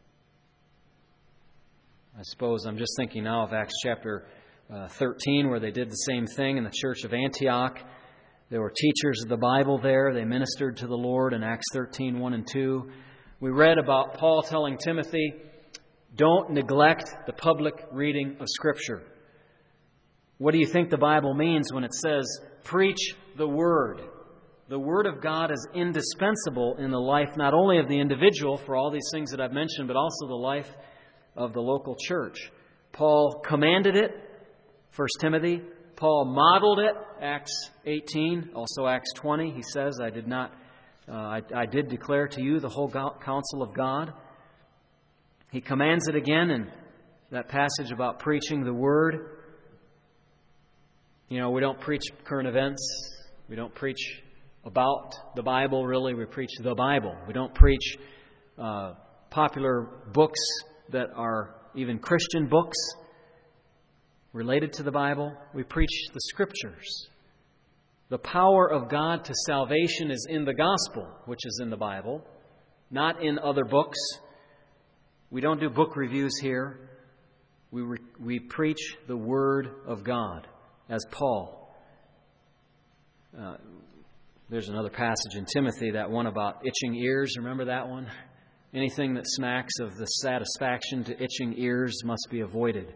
I suppose I'm just thinking now of Acts chapter 13, where they did the same thing in the church of Antioch. There were teachers of the Bible there. They ministered to the Lord in Acts 13, 1 and 2. We read about Paul telling Timothy, don't neglect the public reading of Scripture. What do you think the Bible means when it says, preach the Word? The Word of God is indispensable in the life not only of the individual for all these things that I've mentioned, but also the life of the local church. Paul commanded it, 1 Timothy. Paul modeled it, Acts 18, also Acts 20. He says, I did declare to you the whole counsel of God. He commands it again in that passage about preaching the Word. You know, we don't preach current events. We don't preach about the Bible, really. We preach the Bible. We don't preach popular books that are even Christian books related to the Bible. We preach the Scriptures. The power of God to salvation is in the gospel, which is in the Bible, not in other books. We don't do book reviews here. We preach the Word of God, as Paul. There's another passage in Timothy, that one about itching ears. Remember that one? Anything that smacks of the satisfaction to itching ears must be avoided.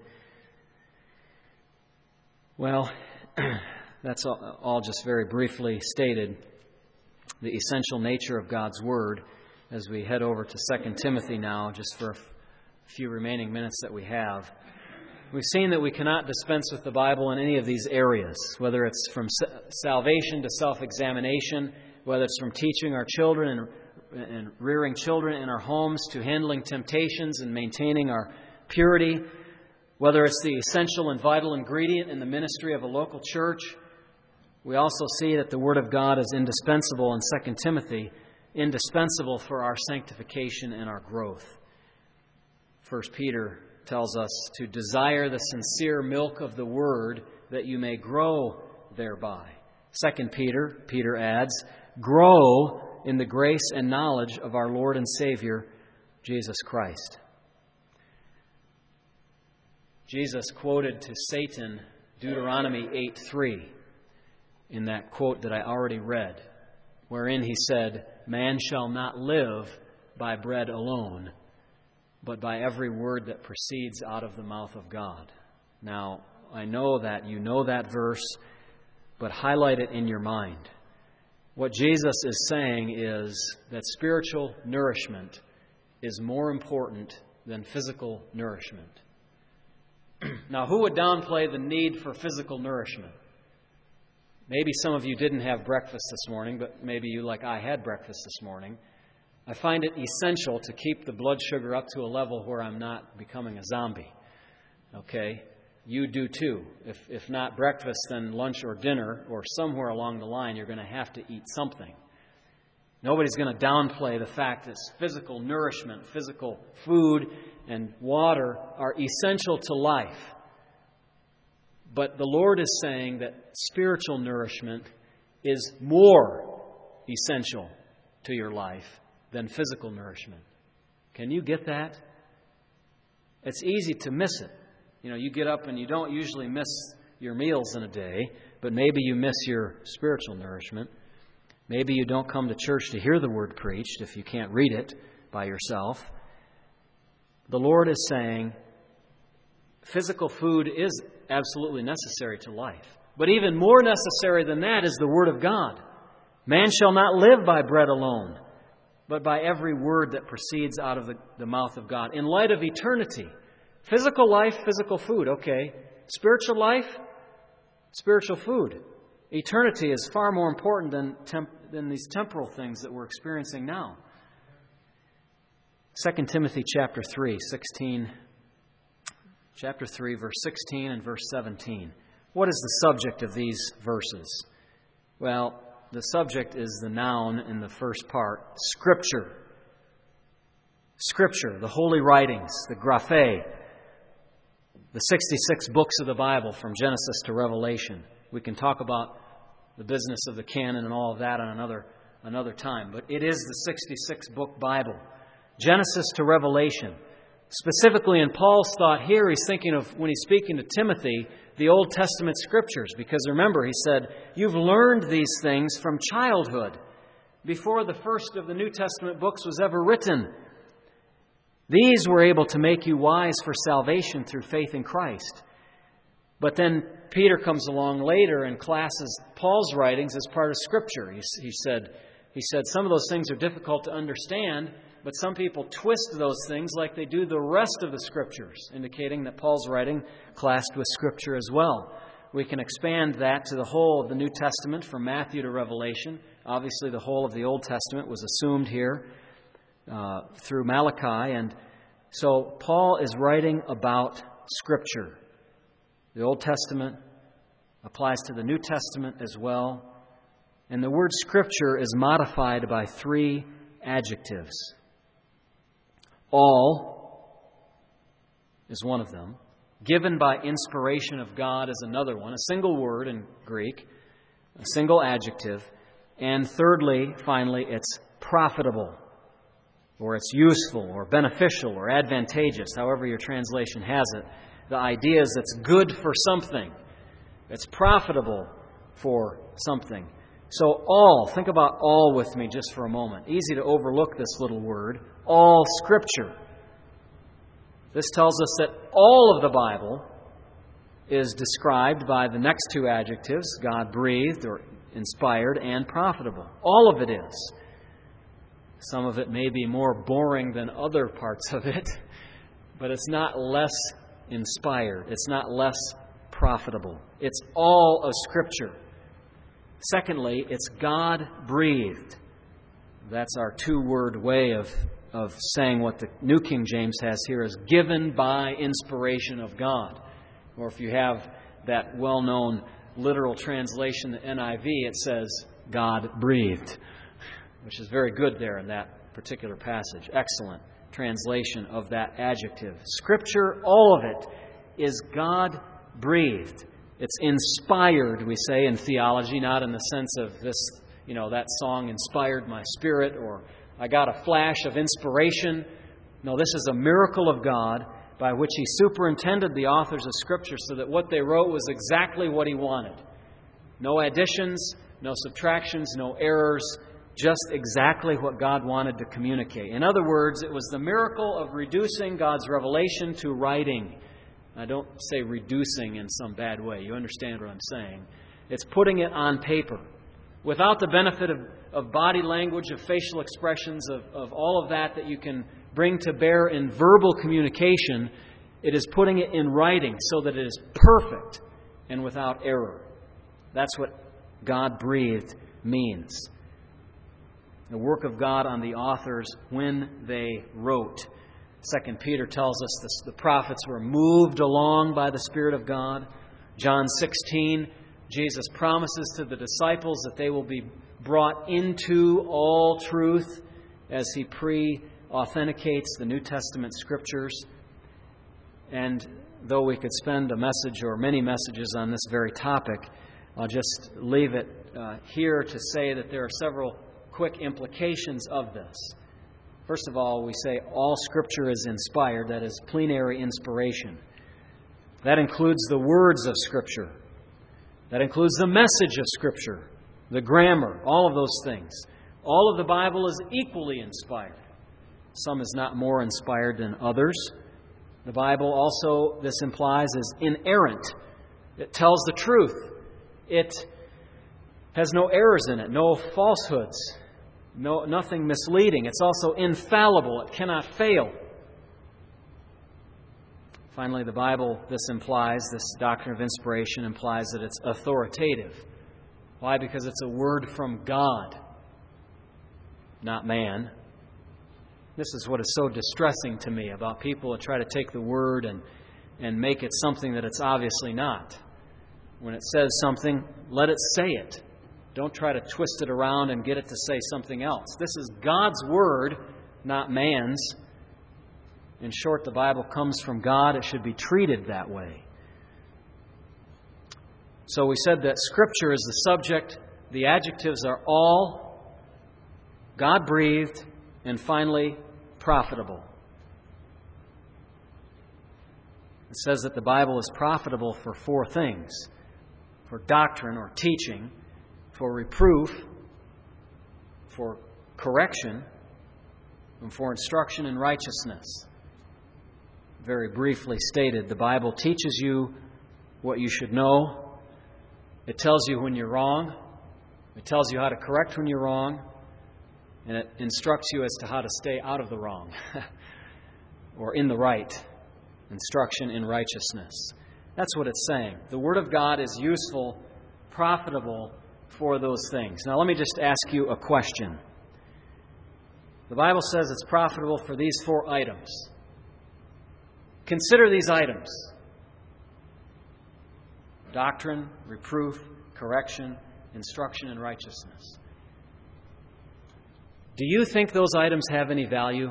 Well, that's all just very briefly stated. The essential nature of God's Word, as we head over to 2 Timothy now, just for a few remaining minutes that we have. We've seen that we cannot dispense with the Bible in any of these areas, whether it's from salvation to self-examination, whether it's from teaching our children and rearing children in our homes to handling temptations and maintaining our purity, whether it's the essential and vital ingredient in the ministry of a local church. We also see that the Word of God is indispensable in 2 Timothy, indispensable for our sanctification and our growth. 1 Peter tells us to desire the sincere milk of the Word that you may grow thereby. 2 Peter adds, grow in the grace and knowledge of our Lord and Savior, Jesus Christ. Jesus quoted to Satan Deuteronomy 8:3 in that quote that I already read, wherein he said, man shall not live by bread alone, but by every word that proceeds out of the mouth of God. Now, I know that you know that verse, but highlight it in your mind. What Jesus is saying is that spiritual nourishment is more important than physical nourishment. Now, who would downplay the need for physical nourishment? Maybe some of you didn't have breakfast this morning, but maybe you, like I, had breakfast this morning. I find it essential to keep the blood sugar up to a level where I'm not becoming a zombie. Okay? You do too. If not breakfast, then lunch or dinner, or somewhere along the line, you're going to have to eat something. Nobody's going to downplay the fact that physical nourishment, physical food, and water are essential to life. But the Lord is saying that spiritual nourishment is more essential to your life than physical nourishment. Can you get that? It's easy to miss it. You get up and you don't usually miss your meals in a day, but maybe you miss your spiritual nourishment. Maybe you don't come to church to hear the Word preached if you can't read it by yourself. The Lord is saying physical food is absolutely necessary to life. But even more necessary than that is the Word of God. Man shall not live by bread alone, but by every word that proceeds out of the mouth of God. In light of eternity, physical life, physical food, okay. Spiritual life, spiritual food. Eternity is far more important than these temporal things that we're experiencing now. 2 Timothy chapter 3, verse 16 and verse 17. What is the subject of these verses? Well, the subject is the noun in the first part, Scripture. Scripture, the holy writings, the graphe, the 66 books of the Bible from Genesis to Revelation. We can talk about the business of the canon and all of that on another time, but it is the 66-book Bible. Genesis to Revelation. Specifically in Paul's thought here, he's thinking of, when he's speaking to Timothy, the Old Testament Scriptures. Because remember, he said, you've learned these things from childhood, before the first of the New Testament books was ever written. These were able to make you wise for salvation through faith in Christ. But then Peter comes along later and classes Paul's writings as part of Scripture. He said some of those things are difficult to understand, but some people twist those things like they do the rest of the Scriptures, indicating that Paul's writing classed with Scripture as well. We can expand that to the whole of the New Testament from Matthew to Revelation. Obviously, the whole of the Old Testament was assumed here through Malachi. And so Paul is writing about Scripture. The Old Testament applies to the New Testament as well. And the word Scripture is modified by 3 adjectives. All is one of them. Given by inspiration of God is another one. A single word in Greek. A single adjective. And thirdly, finally, it's profitable. Or it's useful or beneficial or advantageous, however your translation has it. The idea is it's good for something. It's profitable for something. So all, think about all with me just for a moment. Easy to overlook this little word. All Scripture. This tells us that all of the Bible is described by the next 2 adjectives, God-breathed or inspired, and profitable. All of it is. Some of it may be more boring than other parts of it, but it's not less inspired. It's not less profitable. It's all of Scripture. Secondly, it's God-breathed. That's our 2-word way of saying what the New King James has here is given by inspiration of God. Or if you have that well-known literal translation, the NIV, it says God-breathed, which is very good there in that particular passage. Excellent translation of that adjective. Scripture, all of it, is God-breathed. It's inspired, we say in theology, not in the sense of this, that song inspired my spirit or I got a flash of inspiration. No, this is a miracle of God by which He superintended the authors of Scripture so that what they wrote was exactly what He wanted. No additions, no subtractions, no errors, just exactly what God wanted to communicate. In other words, it was the miracle of reducing God's revelation to writing. I don't say reducing in some bad way. You understand what I'm saying. It's putting it on paper. Without the benefit of body language, of facial expressions, of all of that you can bring to bear in verbal communication, it is putting it in writing so that it is perfect and without error. That's what God-breathed means. The work of God on the authors when they wrote. 2 Peter tells us the prophets were moved along by the Spirit of God. John 16, Jesus promises to the disciples that they will be brought into all truth as He pre-authenticates the New Testament Scriptures. And though we could spend a message or many messages on this very topic, I'll just leave it here to say that there are several quick implications of this. First of all, we say all Scripture is inspired, that is plenary inspiration. That includes the words of Scripture. That includes the message of Scripture, the grammar, all of those things. All of the Bible is equally inspired. Some is not more inspired than others. The Bible also, this implies, is inerrant. It tells the truth. It has no errors in it, no falsehoods, nothing misleading. It's also infallible. It cannot fail. Finally, the Bible, this doctrine of inspiration implies that it's authoritative. Why? Because it's a word from God, not man. This is what is so distressing to me about people that try to take the Word and make it something that it's obviously not. When it says something, let it say it. Don't try to twist it around and get it to say something else. This is God's Word, not man's. In short, the Bible comes from God. It should be treated that way. So we said that Scripture is the subject. The adjectives are all, God-breathed, and finally, profitable. It says that the Bible is profitable for four things: for doctrine or teaching, for reproof, for correction, and for instruction in righteousness. Very briefly stated, the Bible teaches you what you should know. It tells you when you're wrong. It tells you how to correct when you're wrong. And it instructs you as to how to stay out of the wrong or in the right. Instruction in righteousness. That's what it's saying. The Word of God is useful, profitable for those things. Now let me just ask you a question. The Bible says it's profitable for these four items. Consider these items: doctrine, reproof, correction, instruction in righteousness. Do you think those items have any value?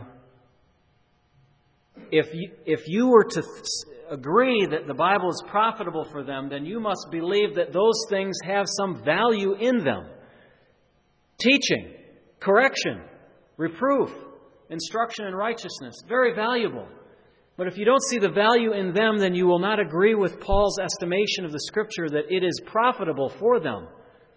If you were to agree that the Bible is profitable for them, then you must believe that those things have some value in them. Teaching, correction, reproof, instruction in righteousness, very valuable. But if you don't see the value in them, then you will not agree with Paul's estimation of the Scripture that it is profitable for them.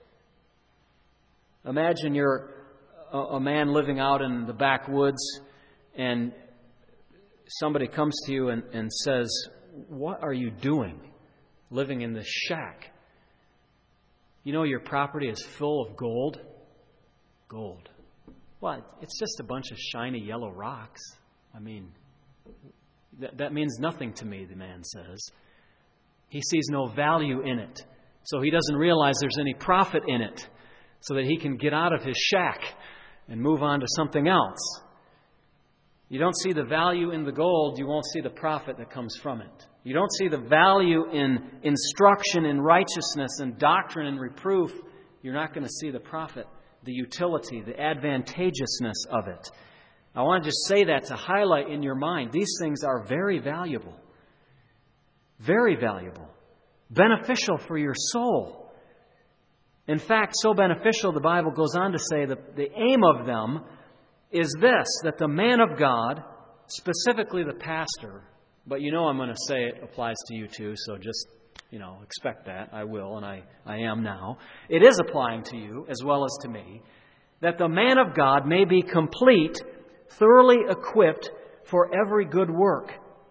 Imagine you're a man living out in the backwoods and somebody comes to you and says, "What are you doing living in this shack? You know your property is full of gold?" Gold. Well, it's just a bunch of shiny yellow rocks. I mean, that means nothing to me, the man says. He sees no value in it. So he doesn't realize there's any profit in it so that he can get out of his shack and move on to something else. You don't see the value in the gold, you won't see the profit that comes from it. You don't see the value in instruction in righteousness and doctrine and reproof, you're not going to see the profit, the utility, the advantageousness of it. I want to just say that to highlight in your mind, these things are very valuable. Very valuable. Beneficial for your soul. In fact, so beneficial, the Bible goes on to say that the aim of them is this, that the man of God, specifically the pastor, but you know I'm going to say it applies to you too, so just, expect that. I will, and I am now. It is applying to you as well as to me, that the man of God may be complete, thoroughly equipped for every good work.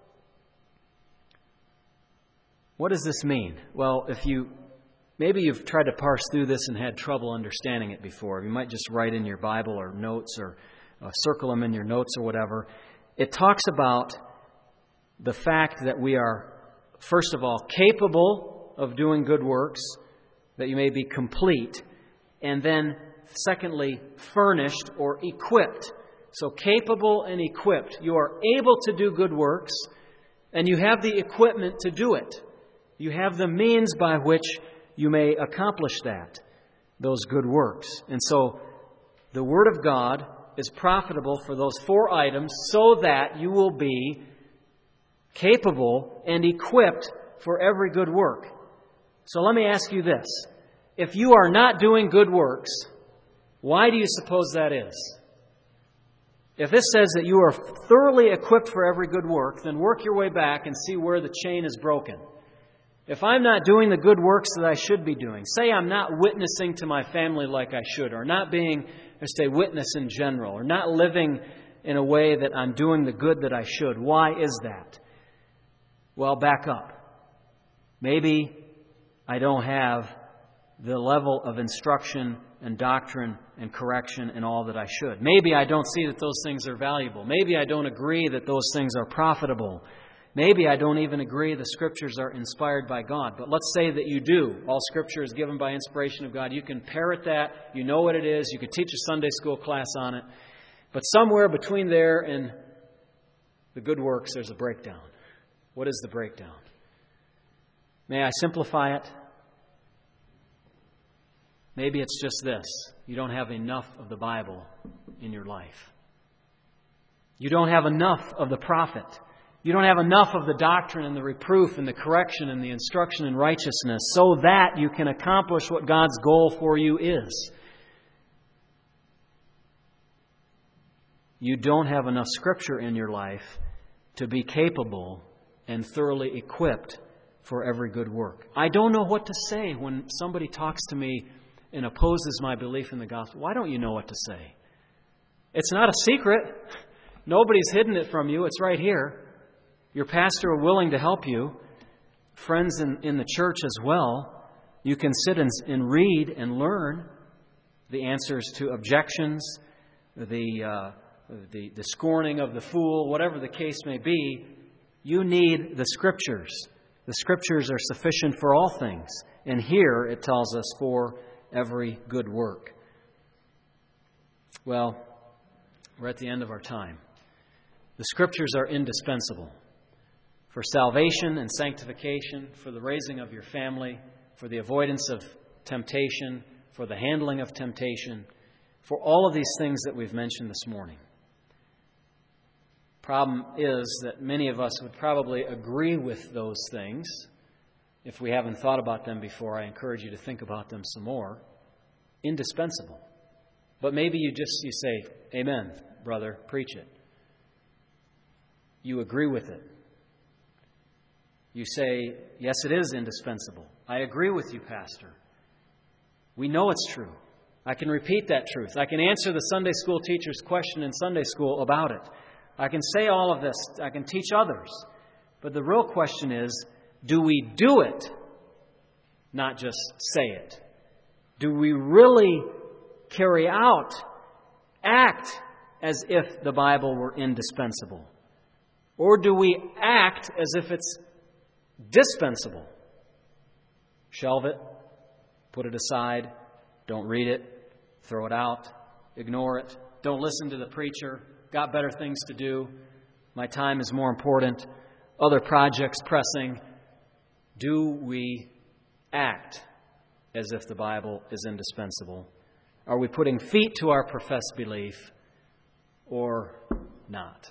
What does this mean? Well, maybe you've tried to parse through this and had trouble understanding it before. You might just write in your Bible or notes or circle them in your notes or whatever. It talks about the fact that we are, first of all, capable of doing good works, that you may be complete, and then, secondly, furnished or equipped. So capable and equipped. You are able to do good works, and you have the equipment to do it. You have the means by which you may accomplish that. those good works. And so the Word of God is profitable for those 4 items so that you will be capable and equipped for every good work. So let me ask you this. If you are not doing good works, why do you suppose that is? If this says that you are thoroughly equipped for every good work, then work your way back and see where the chain is broken. If I'm not doing the good works that I should be doing, say I'm not witnessing to my family like I should, or not being, or say, witness in general, or not living in a way that I'm doing the good that I should, why is that? Well, back up. Maybe I don't have the level of instruction and doctrine and correction and all that I should. Maybe I don't see that those things are valuable. Maybe I don't agree that those things are profitable. Maybe I don't even agree the Scriptures are inspired by God. But let's say that you do. All Scripture is given by inspiration of God. You can parrot that. You know what it is. You can teach a Sunday school class on it. But somewhere between there and the good works, there's a breakdown. What is the breakdown? May I simplify it? Maybe it's just this. You don't have enough of the Bible in your life. You don't have enough of the prophet. You don't have enough of the doctrine and the reproof and the correction and the instruction in righteousness so that you can accomplish what God's goal for you is. You don't have enough Scripture in your life to be capable and thoroughly equipped for every good work. I don't know what to say when somebody talks to me and opposes my belief in the gospel. Why don't you know what to say? It's not a secret. Nobody's hidden it from you. It's right here. Your pastor are willing to help you. Friends in the church as well. You can sit and read and learn the answers to objections, the scorning of the fool, whatever the case may be. You need the Scriptures. The Scriptures are sufficient for all things. And here it tells us for every good work. Well, we're at the end of our time. The Scriptures are indispensable for salvation and sanctification, for the raising of your family, for the avoidance of temptation, for the handling of temptation, for all of these things that we've mentioned this morning. Problem is that many of us would probably agree with those things. If we haven't thought about them before, I encourage you to think about them some more. Indispensable. But maybe you say, amen, brother, preach it. You agree with it. You say, yes, it is indispensable. I agree with you, Pastor. We know it's true. I can repeat that truth. I can answer the Sunday school teacher's question in Sunday school about it. I can say all of this. I can teach others. But the real question is, do we do it, not just say it? Do we really carry out, act as if the Bible were indispensable? Or do we act as if it's dispensable? Shelve it, put it aside, don't read it, throw it out, ignore it, don't listen to the preacher, got better things to do, my time is more important, other projects pressing. Do we act as if the Bible is indispensable? Are we putting feet to our professed belief or not?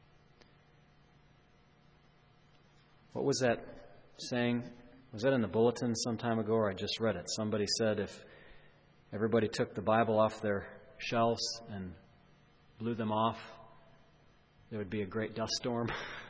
What was that saying? Was that in the bulletin some time ago, or I just read it? Somebody said if everybody took the Bible off their shelves and blew them off, there would be a great dust storm.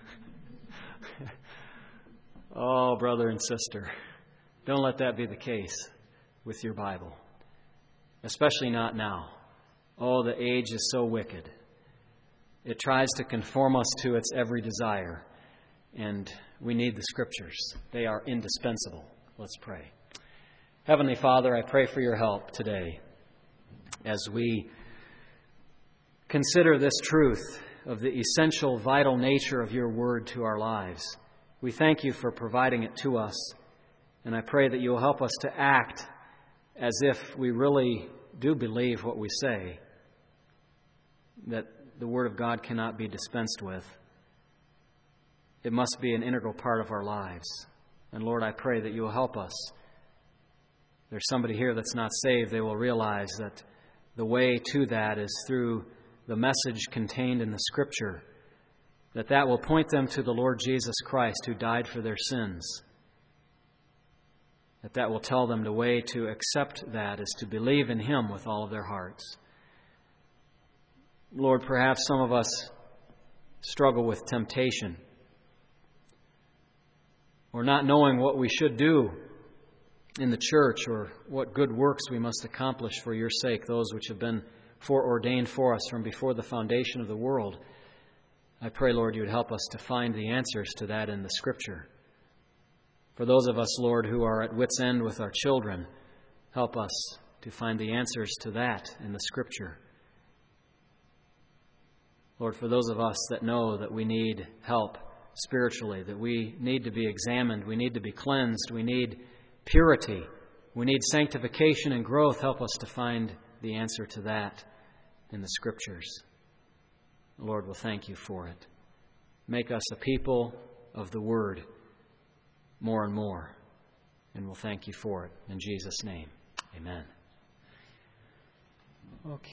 Oh, brother and sister, don't let that be the case with your Bible. Especially not now. Oh, the age is so wicked. It tries to conform us to its every desire. And we need the Scriptures. They are indispensable. Let's pray. Heavenly Father, I pray for your help today as we consider this truth of the essential, vital nature of your word to our lives. We thank you for providing it to us, and I pray that you will help us to act as if we really do believe what we say, that the Word of God cannot be dispensed with. It must be an integral part of our lives. And Lord, I pray that you will help us, there's somebody here that's not saved, they will realize that the way to that is through the message contained in the Scripture, that will point them to the Lord Jesus Christ who died for their sins, that will tell them the way to accept that is to believe in Him with all of their hearts. Lord, perhaps some of us struggle with temptation, or not knowing what we should do in the church or what good works we must accomplish for your sake, those which have been foreordained for us from before the foundation of the world. I pray, Lord, you would help us to find the answers to that in the Scripture. For those of us, Lord, who are at wit's end with our children, help us to find the answers to that in the Scripture. Lord, for those of us that know that we need help spiritually, that we need to be examined, we need to be cleansed, we need purity, we need sanctification and growth, help us to find the answer to that in the Scriptures. Lord, we'll thank you for it. Make us a people of the Word more and more, and we'll thank you for it. In Jesus' name, amen. Okay.